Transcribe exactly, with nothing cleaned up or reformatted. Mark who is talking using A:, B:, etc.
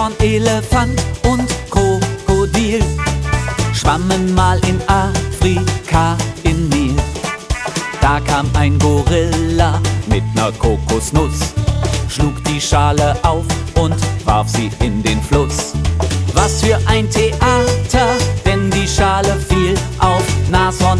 A: Nashorn, Elefant und Krokodil schwammen mal in Afrika im Nil. Da kam ein Gorilla mit ner Kokosnuss, schlug die Schale auf und warf sie in den Fluss. Was für ein Theater, denn die Schale fiel auf Nashorn,